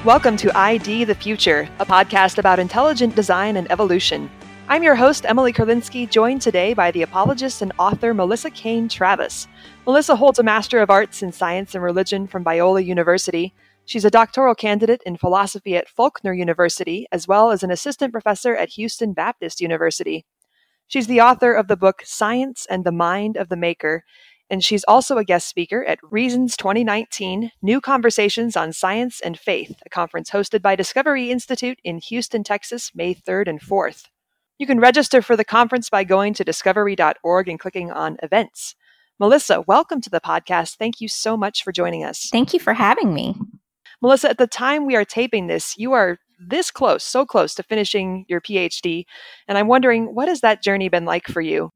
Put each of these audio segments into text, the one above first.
Welcome to ID the Future, a podcast about intelligent design and evolution. I'm your host, Emily Kurlinski, joined today by the apologist and author Melissa Cain Travis. Melissa holds a Master of Arts in Science and Religion from Biola University. She's a doctoral candidate in philosophy at Faulkner University, as well as an assistant professor at Houston Baptist University. She's the author of the book Science and the Mind of the Maker, and she's also a guest speaker at Reasons 2019, New Conversations on Science and Faith, a conference hosted by Discovery Institute in Houston, Texas, May 3rd and 4th. You can register for the conference by going to discovery.org and clicking on Events. Melissa, welcome to the podcast. Thank you so much for joining us. Thank you for having me. Melissa, at the time we are taping this, you are this close, so close to finishing your PhD, and I'm wondering, what has that journey been like for you?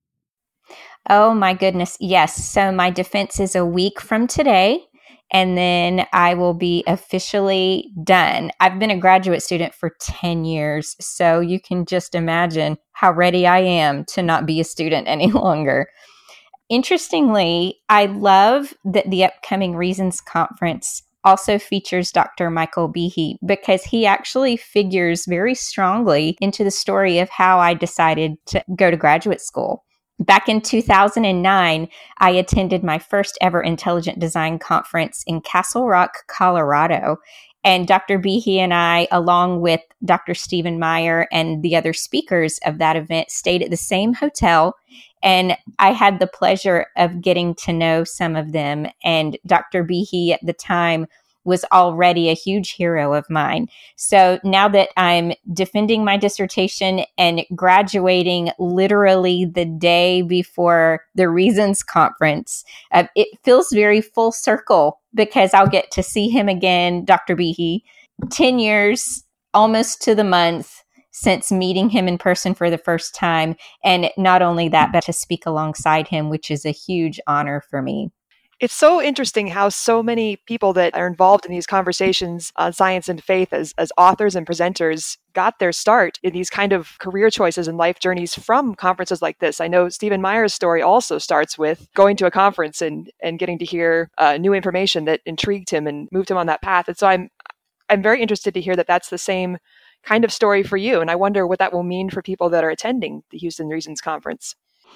Oh my goodness, yes. So my defense is a week from today, and then I will be officially done. I've been a graduate student for 10 years, so you can just imagine how ready I am to not be a student any longer. Interestingly, I love that the upcoming Reasons Conference also features Dr. Michael Behe because he actually figures very strongly into the story of how I decided to go to graduate school. Back in 2009, I attended my first ever intelligent design conference in Castle Rock, Colorado. And Dr. Behe and I, along with Dr. Stephen Meyer and the other speakers of that event, stayed at the same hotel. And I had the pleasure of getting to know some of them. And Dr. Behe at the time was already a huge hero of mine. So now that I'm defending my dissertation and graduating literally the day before the Reasons Conference, it feels very full circle because I'll get to see him again, Dr. Behe, 10 years, almost to the month since meeting him in person for the first time. And not only that, but to speak alongside him, which is a huge honor for me. It's so interesting how so many people that are involved in these conversations on science and faith as authors and presenters got their start in these kind of career choices and life journeys from conferences like this. I know Stephen Meyer's story also starts with going to a conference and getting to hear new information that intrigued him and moved him on that path. And so I'm very interested to hear that that's the same kind of story for you. And I wonder what that will mean for people that are attending the Houston Reasons Conference.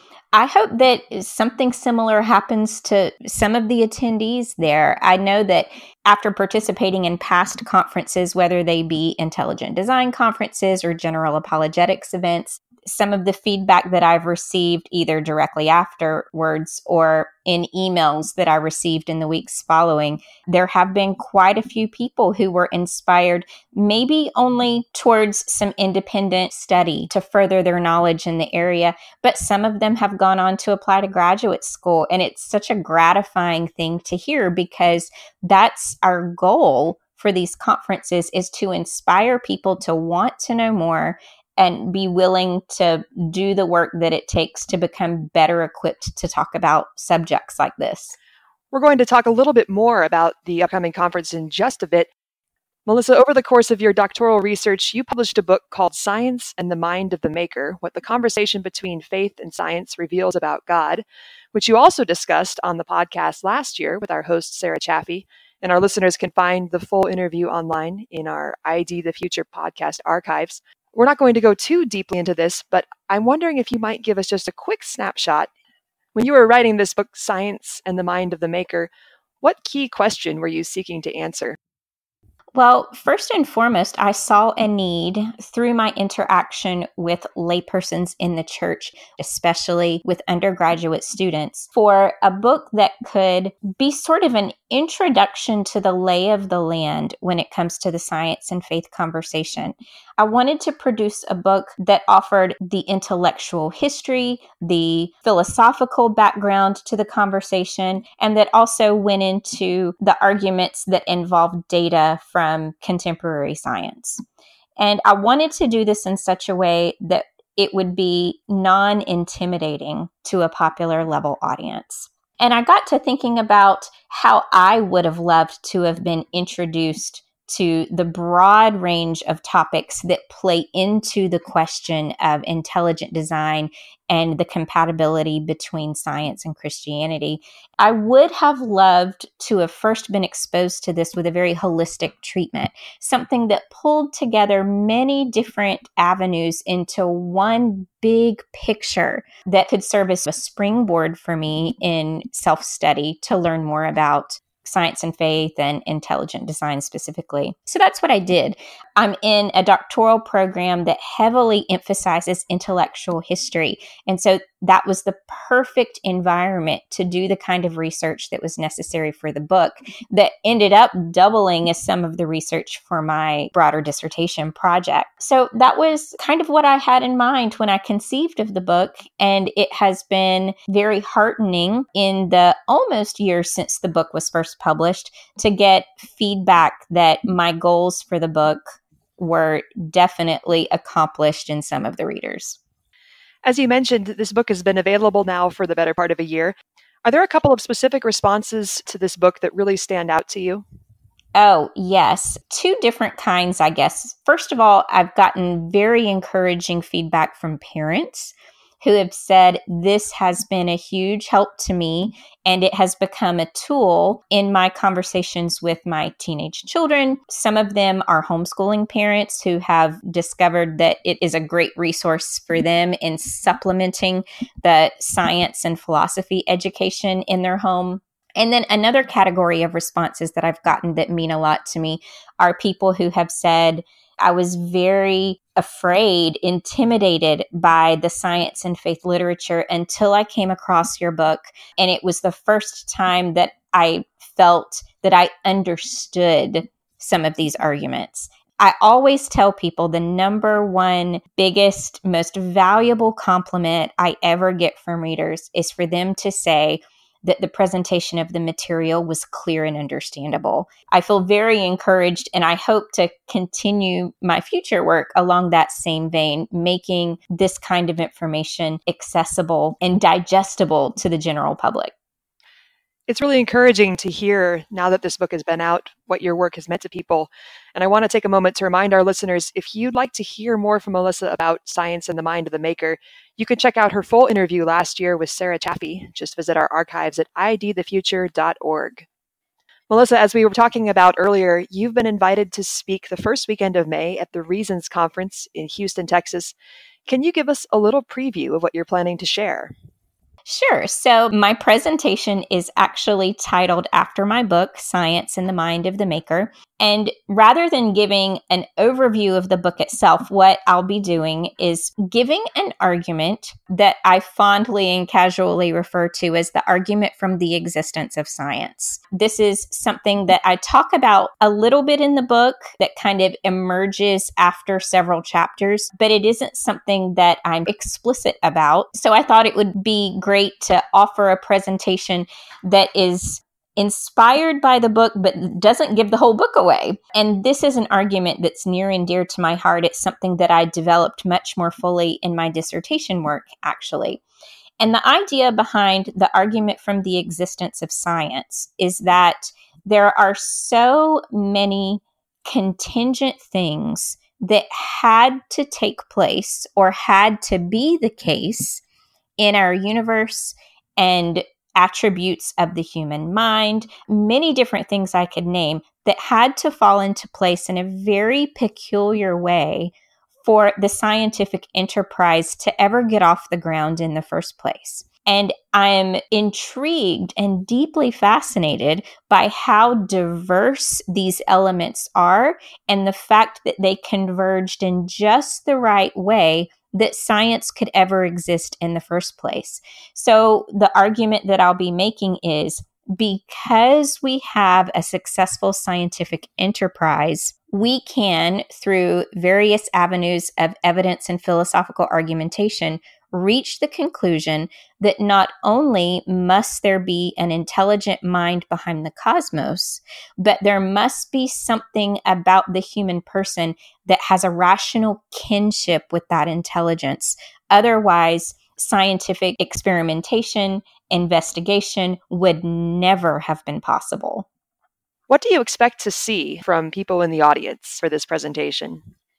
I hope that something similar happens to some of the attendees there. I know that after participating in past conferences, whether they be intelligent design conferences or general apologetics events, some of the feedback that I've received either directly afterwards or in emails that I received in the weeks following, there have been quite a few people who were inspired, maybe only towards some independent study to further their knowledge in the area, but some of them have gone on to apply to graduate school. And it's such a gratifying thing to hear because that's our goal for these conferences, is to inspire people to want to know more and be willing to do the work that it takes to become better equipped to talk about subjects like this. We're going to talk a little bit more about the upcoming conference in just a bit. Melissa, over the course of your doctoral research, you published a book called Science and the Mind of the Maker, What the Conversation Between Faith and Science Reveals About God, which you also discussed on the podcast last year with our host, Sarah Chaffee. And our listeners can find the full interview online in our ID the Future podcast archives. We're not going to go too deeply into this, but I'm wondering if you might give us just a quick snapshot. When you were writing this book, Science and the Mind of the Maker, what key question were you seeking to answer? Well, first and foremost, I saw a need through my interaction with laypersons in the church, especially with undergraduate students, for a book that could be sort of an introduction to the lay of the land when it comes to the science and faith conversation. I wanted to produce a book that offered the intellectual history, the philosophical background to the conversation, and that also went into the arguments that involved data from contemporary science. And I wanted to do this in such a way that it would be non-intimidating to a popular level audience. And I got to thinking about how I would have loved to have been introduced to the broad range of topics that play into the question of intelligent design and the compatibility between science and Christianity. I would have loved to have first been exposed to this with a very holistic treatment, something that pulled together many different avenues into one big picture that could serve as a springboard for me in self-study to learn more about science and faith and intelligent design specifically. So that's what I did. I'm in a doctoral program that heavily emphasizes intellectual history. And so that was the perfect environment to do the kind of research that was necessary for the book that ended up doubling as some of the research for my broader dissertation project. So that was kind of what I had in mind when I conceived of the book. And it has been very heartening in the almost year since the book was first published to get feedback that my goals for the book were definitely accomplished in some of the readers. As you mentioned, this book has been available now for the better part of a year. Are there a couple of specific responses to this book that really stand out to you? Oh, yes. Two different kinds, I guess. First of all, I've gotten very encouraging feedback from parents who have said this has been a huge help to me, and it has become a tool in my conversations with my teenage children. Some of them are homeschooling parents who have discovered that it is a great resource for them in supplementing the science and philosophy education in their home. And then another category of responses that I've gotten that mean a lot to me are people who have said, I was very afraid, intimidated by the science and faith literature until I came across your book. And it was the first time that I felt that I understood some of these arguments. I always tell people the number one, biggest, most valuable compliment I ever get from readers is for them to say that the presentation of the material was clear and understandable. I feel very encouraged, and I hope to continue my future work along that same vein, making this kind of information accessible and digestible to the general public. It's really encouraging to hear, now that this book has been out, what your work has meant to people. And I want to take a moment to remind our listeners, if you'd like to hear more from Melissa about science and the mind of the maker, you can check out her full interview last year with Sarah Chaffee. Just visit our archives at idthefuture.org. Melissa, as we were talking about earlier, you've been invited to speak the first weekend of May at the Reasons Conference in Houston, Texas. Can you give us a little preview of what you're planning to share? Sure. So my presentation is actually titled after my book, Science and the Mind of the Maker. And rather than giving an overview of the book itself, what I'll be doing is giving an argument that I fondly and casually refer to as the argument from the existence of science. This is something that I talk about a little bit in the book that kind of emerges after several chapters, but it isn't something that I'm explicit about. So I thought it would be great to offer a presentation that is inspired by the book, but doesn't give the whole book away. And this is an argument that's near and dear to my heart. It's something that I developed much more fully in my dissertation work, actually. And the idea behind the argument from the existence of science is that there are so many contingent things that had to take place or had to be the case in our universe and attributes of the human mind, many different things I could name that had to fall into place in a very peculiar way for the scientific enterprise to ever get off the ground in the first place. And I'm intrigued and deeply fascinated by how diverse these elements are and the fact that they converged in just the right way that science could ever exist in the first place. So the argument that I'll be making is because we have a successful scientific enterprise, we can, through various avenues of evidence and philosophical argumentation, reach the conclusion that not only must there be an intelligent mind behind the cosmos, but there must be something about the human person that has a rational kinship with that intelligence. Otherwise, scientific experimentation, investigation would never have been possible. What do you expect to see from people in the audience for this presentation?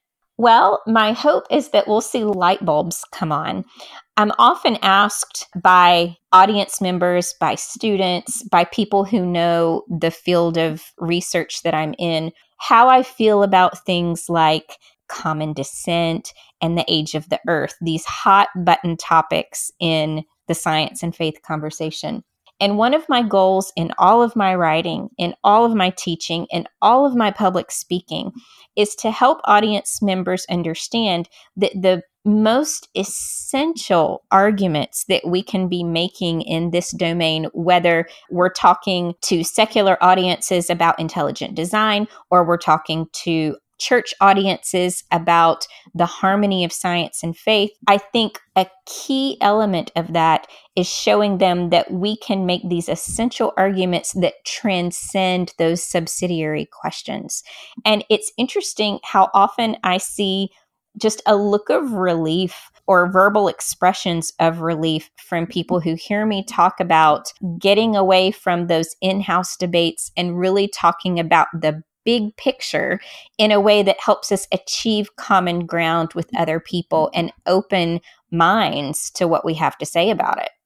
Well, my hope is that we'll see light bulbs come on. I'm often asked by audience members, by students, by people who know the field of research that I'm in, how I feel about things like common descent and the age of the earth, these hot button topics in the science and faith conversation. And one of my goals in all of my writing, in all of my teaching, in all of my public speaking is to help audience members understand that the most essential arguments that we can be making in this domain, whether we're talking to secular audiences about intelligent design or we're talking to church audiences about the harmony of science and faith, I think a key element of that is showing them that we can make these essential arguments that transcend those subsidiary questions. And it's interesting how often I see just a look of relief or verbal expressions of relief from people who hear me talk about getting away from those in-house debates and really talking about the big picture in a way that helps us achieve common ground with other people and open minds to what we have to say about it.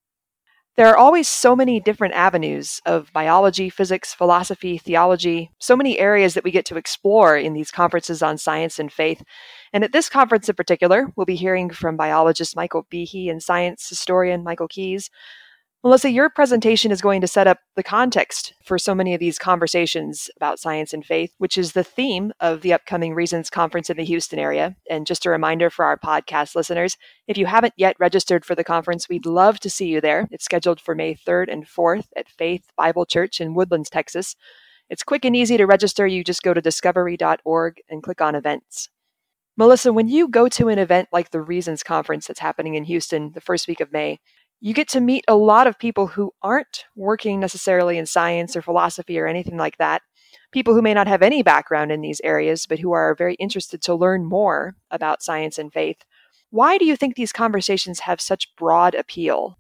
There are always so many different avenues of biology, physics, philosophy, theology, so many areas that we get to explore in these conferences on science and faith. And at this conference in particular, we'll be hearing from biologist Michael Behe and science historian Michael Keyes. Melissa, your presentation is going to set up the context for so many of these conversations about science and faith, which is the theme of the upcoming Reasons Conference in the Houston area. And just a reminder for our podcast listeners, if you haven't yet registered for the conference, we'd love to see you there. It's scheduled for May 3rd and 4th at Faith Bible Church in Woodlands, Texas. It's quick and easy to register. You just go to discovery.org and click on events. Melissa, when you go to an event like the Reasons Conference that's happening in Houston the first week of May, you get to meet a lot of people who aren't working necessarily in science or philosophy or anything like that. People who may not have any background in these areas, but who are very interested to learn more about science and faith. Why do you think these conversations have such broad appeal?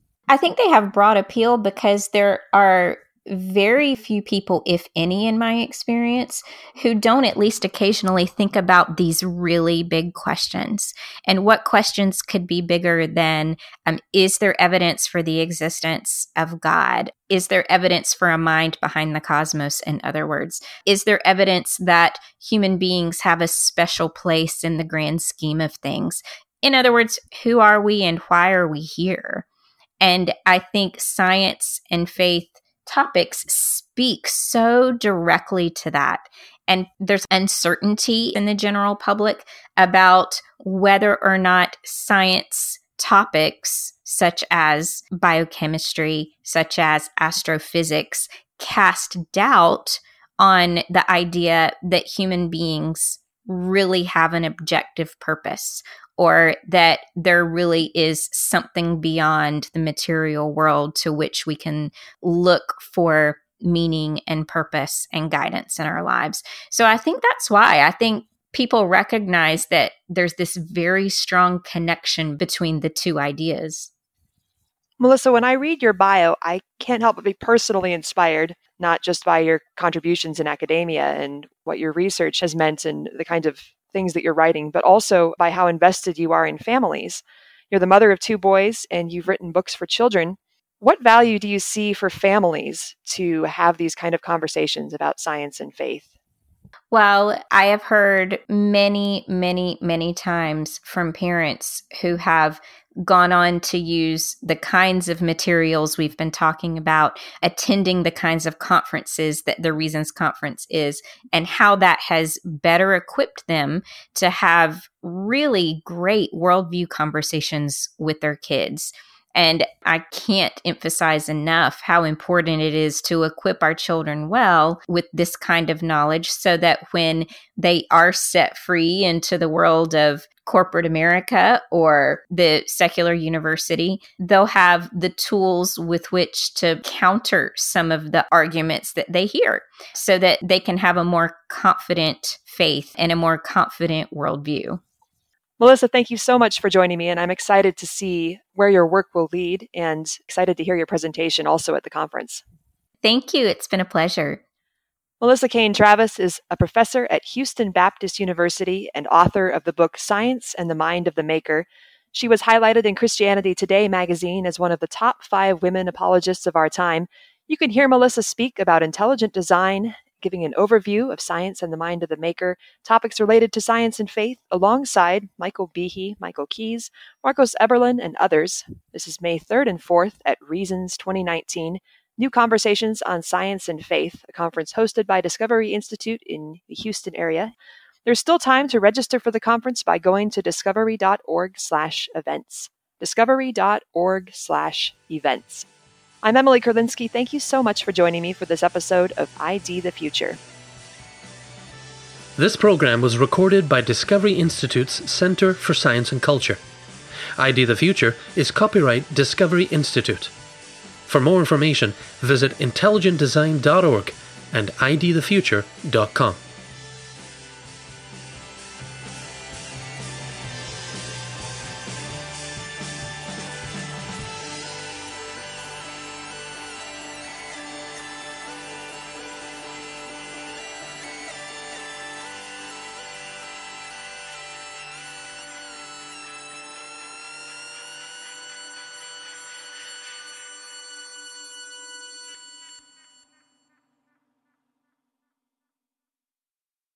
I think they have broad appeal because there are very few people, if any, in my experience, who don't at least occasionally think about these really big questions. And what questions could be bigger than, is there evidence for the existence of God? Is there evidence for a mind behind the cosmos, in other words? Is there evidence that human beings have a special place in the grand scheme of things? In other words, who are we and why are we here? And I think science and faith topics speak so directly to that. And there's uncertainty in the general public about whether or not science topics such as biochemistry, such as astrophysics, cast doubt on the idea that human beings really have an objective purpose, or that there really is something beyond the material world to which we can look for meaning and purpose and guidance in our lives. So I think that's why I think people recognize that there's this very strong connection between the two ideas. Melissa, when I read your bio, I can't help but be personally inspired, not just by your contributions in academia and what your research has meant and the kind of things that you're writing, but also by how invested you are in families. You're the mother of 2 boys and you've written books for children. What value do you see for families to have these kind of conversations about science and faith? Well, I have heard many, many, many times from parents who have gone on to use the kinds of materials we've been talking about, attending the kinds of conferences that the Reasons Conference is, and how that has better equipped them to have really great worldview conversations with their kids. And I can't emphasize enough how important it is to equip our children well with this kind of knowledge so that when they are set free into the world of corporate America or the secular university, they'll have the tools with which to counter some of the arguments that they hear so that they can have a more confident faith and a more confident worldview. Melissa, thank you so much for joining me, and I'm excited to see where your work will lead and excited to hear your presentation also at the conference. Thank you. It's been a pleasure. Melissa Cain Travis is a professor at Houston Baptist University and author of the book Science and the Mind of the Maker. She was highlighted in Christianity Today magazine as one of the top 5 women apologists of our time. You can hear Melissa speak about intelligent design, giving an overview of science and the mind of the maker, topics related to science and faith, alongside Michael Behe, Michael Keyes, Marcos Eberlin, and others. This is May 3rd and 4th at Reasons 2019. New Conversations on Science and Faith, a conference hosted by Discovery Institute in the Houston area. There's still time to register for the conference by going to discovery.org/events. Discovery.org/events. I'm Emily Kurlinski. Thank you so much for joining me for this episode of ID the Future. This program was recorded by Discovery Institute's Center for Science and Culture. ID the Future is copyright Discovery Institute. For more information, visit intelligentdesign.org and idthefuture.com.